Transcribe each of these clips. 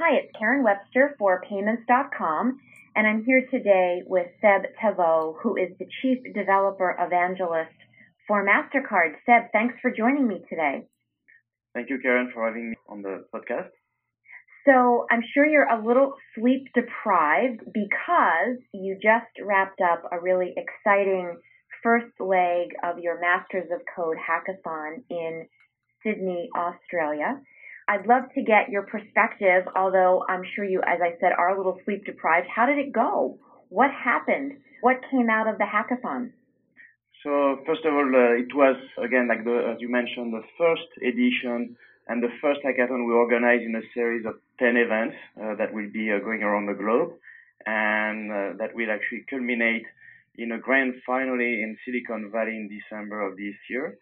Hi, it's Karen Webster for Payments.com, and I'm here today with Seb Tavo, who is the Chief Developer Evangelist for MasterCard. Seb, thanks for joining me today. Thank you, Karen, for having me on the podcast. So I'm sure you're a little sleep deprived because you just wrapped up a really exciting first leg of your Masters of Code hackathon in Sydney, Australia. I'd love to get your perspective, although I'm sure you, as I said, are a little sleep deprived. How did it go? What happened? What came out of the hackathon? So first of all, it was, again, as you mentioned, the first edition and the first hackathon we organized in a series of 10 events that will be going around the globe, and that will actually culminate in a grand finale in Silicon Valley in December of this year.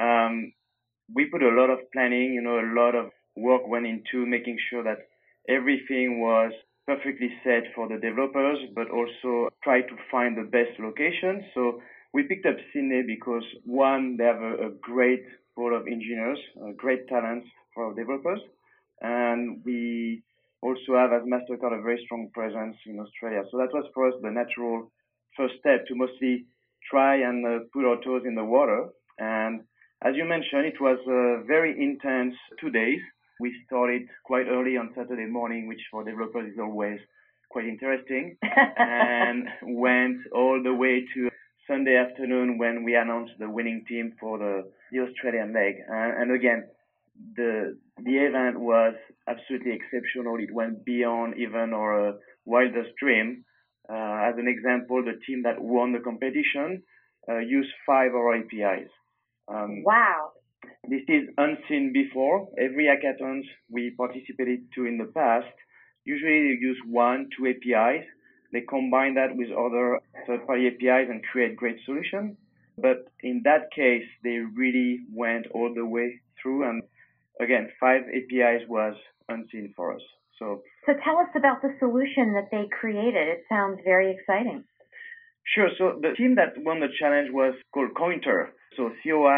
We put a lot of planning, a lot of work went into making sure that everything was perfectly set for the developers, but also try to find the best location. So we picked up Sydney because, one, they have a great pool of engineers, great talents for developers. And we also have, as MasterCard, a very strong presence in Australia. So that was for us the natural first step to mostly try and put our toes in the water. And as you mentioned, it was a very intense 2 days. We started quite early on Saturday morning, which for developers is always quite interesting, and went all the way to Sunday afternoon when we announced the winning team for the Australian leg. And again, the event was absolutely exceptional. It went beyond even our wildest dream. As an example, the team that won the competition used 5 of our APIs. Wow. This is unseen before. Every hackathons we participated to in the past, usually they use 1, 2 APIs. They combine that with other third-party APIs and create great solutions. But in that case, they really went all the way through. And again, 5 APIs was unseen for us. So tell us about the solution that they created. It sounds very exciting. Sure. So the team that won the challenge was called Cointr. So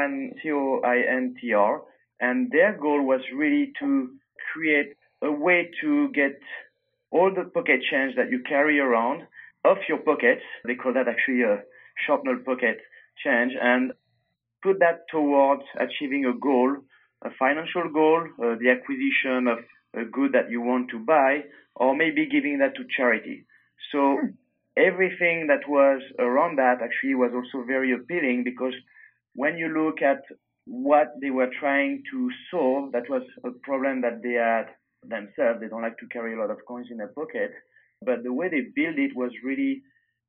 COINTR. And their goal was really to create a way to get all the pocket change that you carry around off your pockets. They call that actually a sharpener pocket change, and put that towards achieving a goal, a financial goal, the acquisition of a good that you want to buy, or maybe giving that to charity. So everything that was around that actually was also very appealing, because when you look at what they were trying to solve, that was a problem that they had themselves. They don't like to carry a lot of coins in their pocket. But the way they built it was really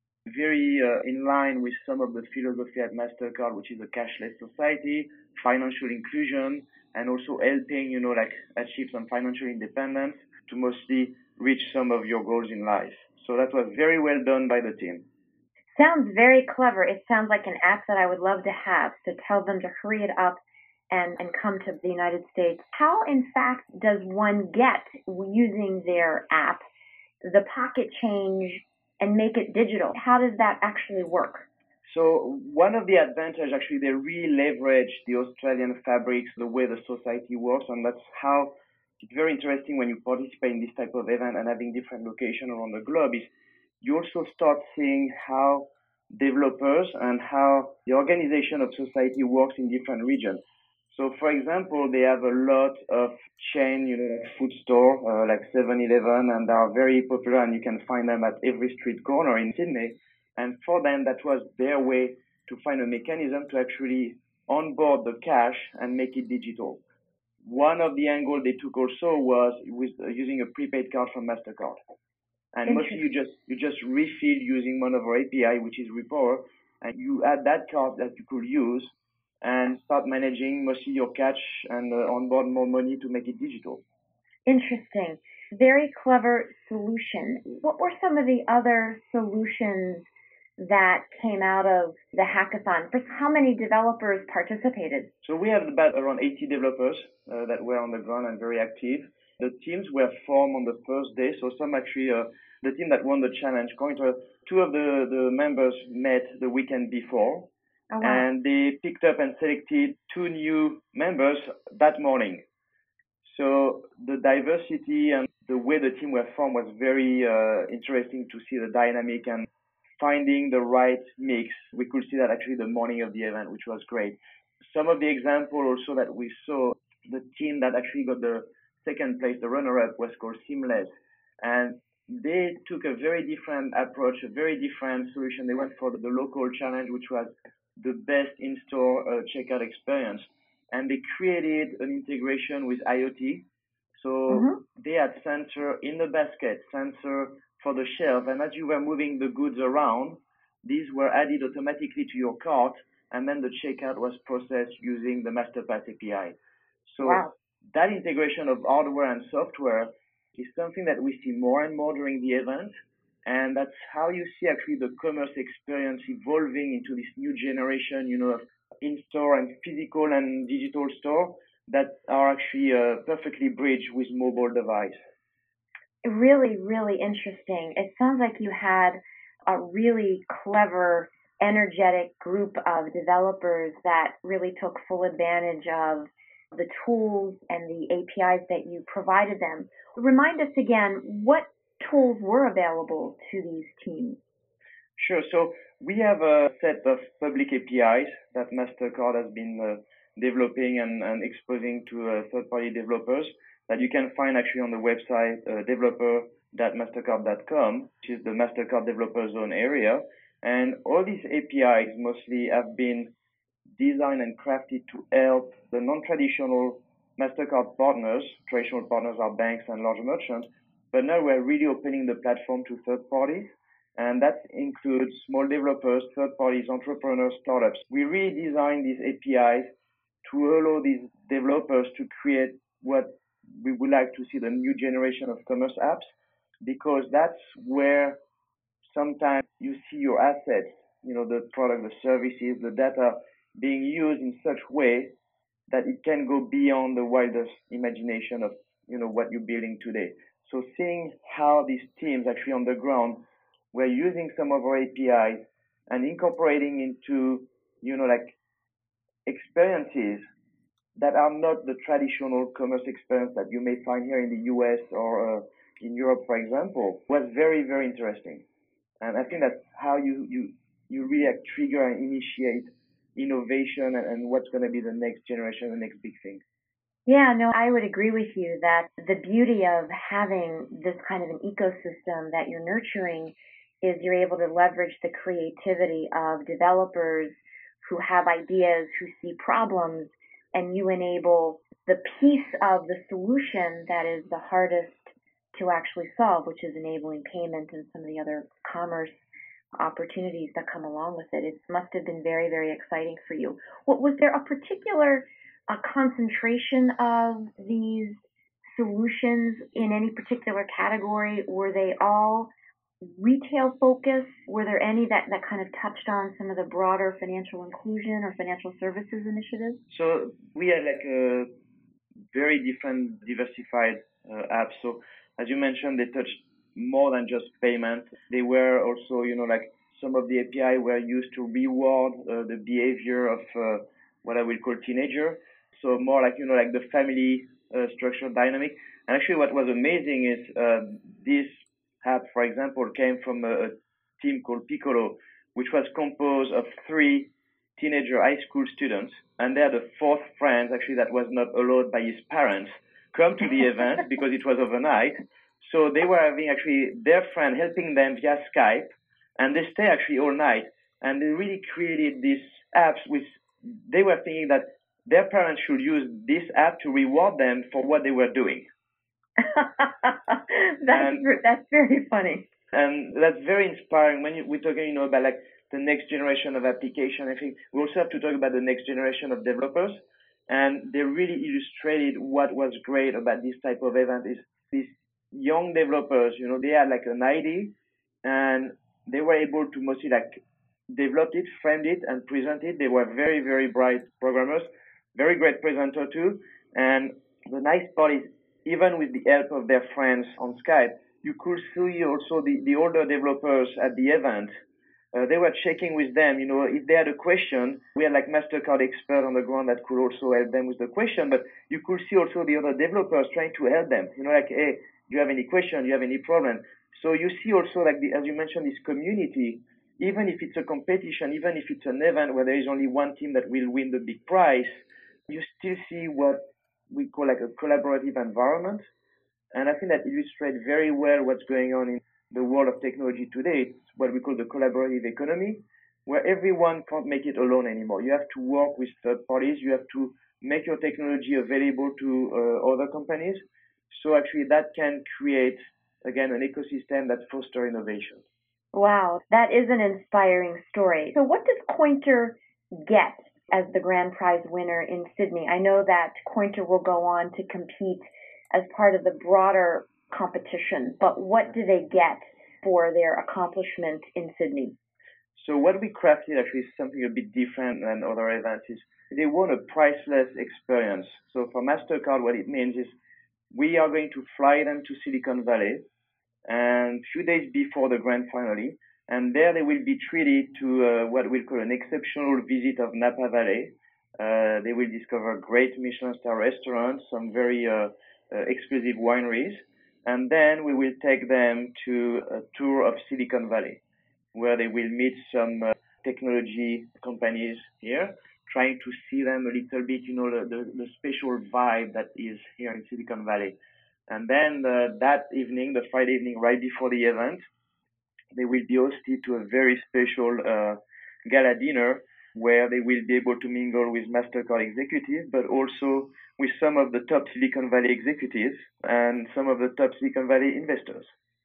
very in line with some of the philosophy at MasterCard, which is a cashless society, financial inclusion, and also helping, achieve some financial independence to mostly reach some of your goals in life. So that was very well done by the team. Sounds very clever. It sounds like an app that I would love to have. So tell them to hurry it up and come to the United States. How, in fact, does one get, using their app, the pocket change and make it digital? How does that actually work? So one of the advantages, actually, they really leverage the Australian fabrics, the way the society works, and that's how it's very interesting when you participate in this type of event and having different locations around the globe, is you also start seeing how developers and how the organization of society works in different regions. So, for example, they have a lot of chain, food store, like 7-Eleven, and they are very popular, and you can find them at every street corner in Sydney. And for them, that was their way to find a mechanism to actually onboard the cash and make it digital. One of the angles they took also was with using a prepaid card from MasterCard. And mostly you just refill using one of our API, which is Repower, and you add that card that you could use and start managing mostly your cash and onboard more money to make it digital. Interesting. Very clever solution. What were some of the other solutions that came out of the hackathon? First, how many developers participated? So we have about around 80 developers that were on the ground and very active. The teams were formed on the first day, so some actually, the team that won the challenge, Cointr, 2 of the members met the weekend before. Oh, wow. And they picked up and selected 2 new members that morning. So the diversity and the way the team were formed was very interesting to see the dynamic and finding the right mix. We could see that actually the morning of the event, which was great. Some of the example also that we saw, the team that actually got the second place, the runner-up, was called Seamless. And they took a very different approach, a very different solution. They went for the local challenge, which was the best in-store checkout experience. And they created an integration with IoT. So they had sensor in the basket, sensor for the shelf, and as you were moving the goods around, these were added automatically to your cart, and then the checkout was processed using the MasterPass API. So that integration of hardware and software is something that we see more and more during the event, and that's how you see actually the commerce experience evolving into this new generation, of in-store and physical and digital store that are actually perfectly bridged with mobile device. Really, really interesting. It sounds like you had a really clever, energetic group of developers that really took full advantage of the tools and the APIs that you provided them. Remind us again, what tools were available to these teams? Sure. So we have a set of public APIs that MasterCard has been developing and exposing to third-party developers that you can find actually on the website developer.mastercard.com, which is the MasterCard Developer Zone area. And all these APIs mostly have been designed and crafted to help the non-traditional MasterCard partners. Traditional partners are banks and large merchants, but now we're really opening the platform to third parties. And that includes small developers, third parties, entrepreneurs, startups. We really designed these APIs to allow these developers to create what we would like to see the new generation of commerce apps, because that's where sometimes you see your assets, the product, the services, the data being used in such way that it can go beyond the wildest imagination of, what you're building today. So seeing how these teams actually on the ground were using some of our APIs and incorporating into, experiences that are not the traditional commerce experience that you may find here in the US or in Europe, for example, was very, very interesting. And I think that's how you really trigger and initiate innovation and what's going to be the next generation, the next big thing. Yeah, no, I would agree with you that the beauty of having this kind of an ecosystem that you're nurturing is you're able to leverage the creativity of developers who have ideas, who see problems, and you enable the piece of the solution that is the hardest to actually solve, which is enabling payment and some of the other commerce opportunities that come along with it. It must have been very, very exciting for you. Was there a particular concentration of these solutions in any particular category? Were they all retail focused? Were there any that kind of touched on some of the broader financial inclusion or financial services initiatives? So we had a very different diversified apps. So as you mentioned, they touched more than just payment. They were also, some of the API were used to reward the behavior of what I will call teenager. So more like the family structure dynamic. And actually what was amazing is this app, for example, came from a team called Piccolo, which was composed of 3 teenager high school students, and they had a 4th friend actually that was not allowed by his parents come to the event because it was overnight. So they were having actually their friend helping them via Skype, and they stay actually all night. And they really created these apps which they were thinking that their parents should use this app to reward them for what they were doing. That's very funny. And that's very inspiring when we're talking, about the next generation of application. I think we also have to talk about the next generation of developers. And they really illustrated what was great about this type of event is these young developers, they had an idea and they were able to mostly develop it, frame it, and present it. They were very, very bright programmers, very great presenter too. And the nice part is even with the help of their friends on Skype, you could see also the older developers at the event. They were checking with them, if they had a question. We had MasterCard expert on the ground that could also help them with the question, but you could see also the other developers trying to help them. Hey, Do you have any question? Do you have any problem? So you see also, like as you mentioned, this community, even if it's a competition, even if it's an event where there is only one team that will win the big prize, you still see what we call like a collaborative environment. And I think that illustrates very well what's going on in the world of technology today. It's what we call the collaborative economy, where everyone can't make it alone anymore. You have to work with third parties. You have to make your technology available to other companies. So actually that can create, again, an ecosystem that fosters innovation. Wow, that is an inspiring story. So what does Cointer get as the grand prize winner in Sydney? I know that Cointer will go on to compete as part of the broader competition, but what do they get for their accomplishment in Sydney? So what we crafted actually is something a bit different than other events. Is they want a priceless experience. So for MasterCard, what it means is we are going to fly them to Silicon Valley, and a few days before the grand finale, and there they will be treated to what we'll call an exceptional visit of Napa Valley. They will discover great Michelin star restaurants, some very exclusive wineries, and then we will take them to a tour of Silicon Valley, where they will meet some technology companies here, trying to see them a little bit, the special vibe that is here in Silicon Valley. And then that evening, the Friday evening, right before the event, they will be hosted to a very special gala dinner where they will be able to mingle with MasterCard executives, but also with some of the top Silicon Valley executives and some of the top Silicon Valley investors.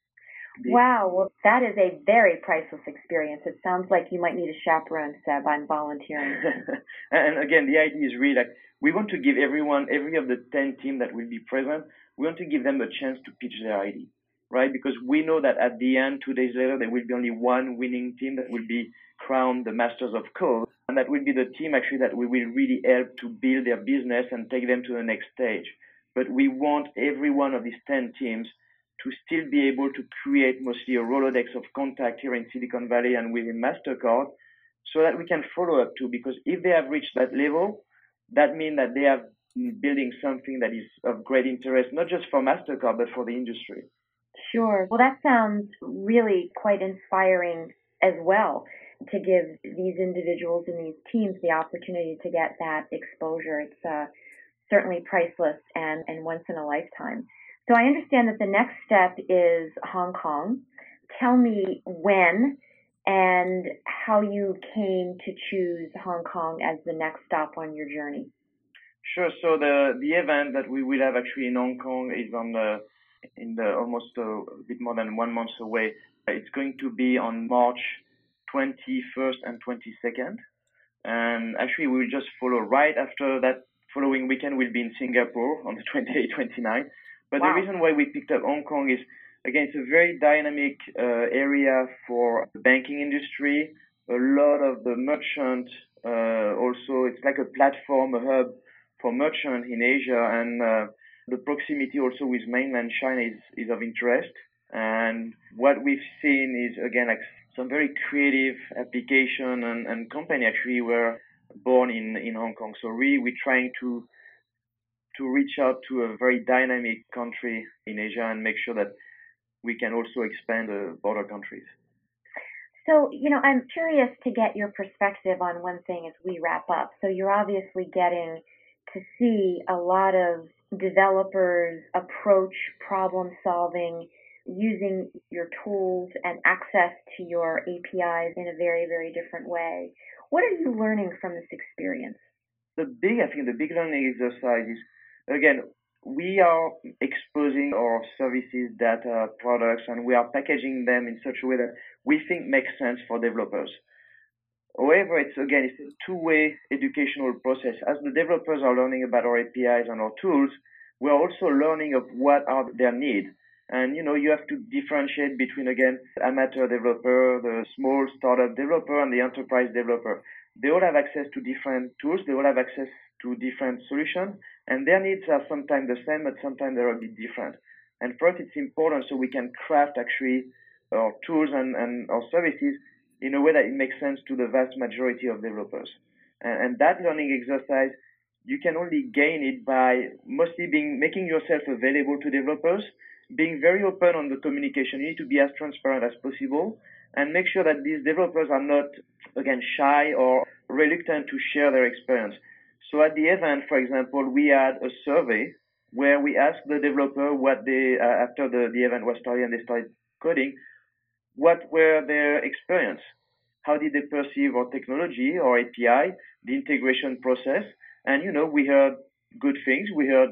Wow, well, that is a very priceless experience. It sounds like you might need a chaperone, Seb. I'm volunteering. And again, the idea is really like we want to give every of the 10 teams that will be present, we want to give them a chance to pitch their idea, right? Because we know that at the end, 2 days later, there will be only one winning team that will be crowned the Masters of Code. And that will be the team actually that we will really help to build their business and take them to the next stage. But we want every one of these 10 teams to still be able to create mostly a Rolodex of contact here in Silicon Valley and within MasterCard so that we can follow up too. Because if they have reached that level, that means that they have been building something that is of great interest, not just for MasterCard, but for the industry. Sure. Well, that sounds really quite inspiring as well, to give these individuals and these teams the opportunity to get that exposure. It's certainly priceless and once in a lifetime. So I understand that the next step is Hong Kong. Tell me when and how you came to choose Hong Kong as the next stop on your journey. Sure. So the event that we will have actually in Hong Kong is in the almost a bit more than 1 month away. It's going to be on March 21st and 22nd. And actually we will just follow right after that following weekend. We'll be in Singapore on the 28th, 29th. But wow. The reason why we picked up Hong Kong is, again, it's a very dynamic area for the banking industry. A lot of the merchant, also, it's like a platform, a hub for merchant in Asia. And the proximity also with mainland China is of interest. And what we've seen is, again, like some very creative application and company actually were born in Hong Kong. So really, we're trying to reach out to a very dynamic country in Asia and make sure that we can also expand the border countries. So, I'm curious to get your perspective on one thing as we wrap up. So you're obviously getting to see a lot of developers approach problem solving using your tools and access to your APIs in a very, very different way. What are you learning from this experience? I think the big learning exercise is, again, we are exposing our services, data, products, and we are packaging them in such a way that we think makes sense for developers. However, it's a two-way educational process. As the developers are learning about our APIs and our tools, we're also learning of what are their needs. And, you have to differentiate between, again, amateur developer, the small startup developer, and the enterprise developer. They all have access to different tools. They all have access to different solutions, and their needs are sometimes the same, but sometimes they're a bit different. And for us, it's important so we can craft actually our tools and our services in a way that it makes sense to the vast majority of developers. And that learning exercise, you can only gain it by mostly making yourself available to developers being very open on the communication. You need to be as transparent as possible and make sure that these developers are not, again, shy or reluctant to share their experience. So at the event, for example, we had a survey where we asked the developer what they, after the event was started and they started coding, what were their experience? How did they perceive our technology or API, the integration process? And, we heard good things. We heard,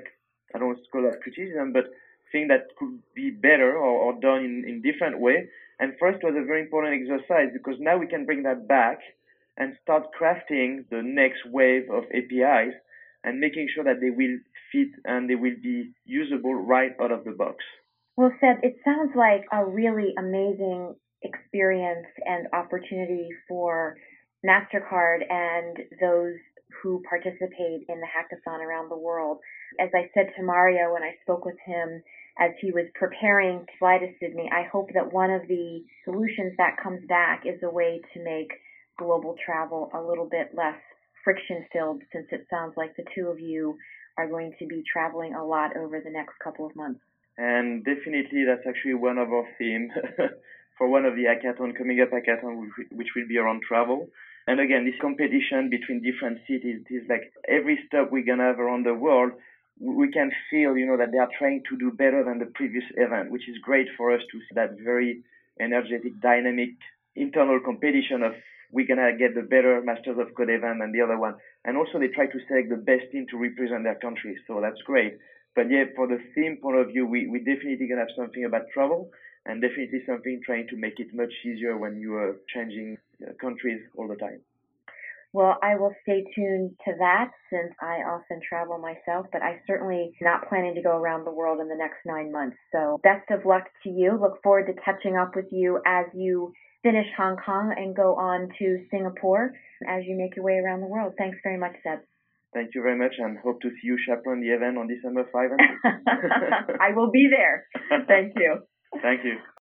I don't want to call that criticism, but things that could be better or done in different way. And for us, it was a very important exercise because now we can bring that back and start crafting the next wave of APIs and making sure that they will fit and they will be usable right out of the box. Well, Seb, it sounds like a really amazing experience and opportunity for MasterCard and those who participate in the hackathon around the world. As I said to Mario when I spoke with him as he was preparing to fly to Sydney, I hope that one of the solutions that comes back is a way to make global travel a little bit less friction-filled, since it sounds like the two of you are going to be traveling a lot over the next couple of months. And definitely that's actually one of our themes for one of the hackathon, coming up hackathon, which will be around travel. And again, this competition between different cities is like every stop we're going to have around the world, we can feel, that they are trying to do better than the previous event, which is great for us to see that very energetic, dynamic internal competition of we're going to get the better Masters of Code event than the other one. And also they try to select the best team to represent their country. So that's great. But yeah, for the theme point of view, we definitely going to have something about travel and definitely something trying to make it much easier when you are changing countries all the time. Well, I will stay tuned to that since I often travel myself, but I certainly not planning to go around the world in the next 9 months. So best of luck to you. Look forward to catching up with you as you finish Hong Kong and go on to Singapore as you make your way around the world. Thanks very much, Seb. Thank you very much, and hope to see you chaperone the event on December 5. I will be there. Thank you. Thank you.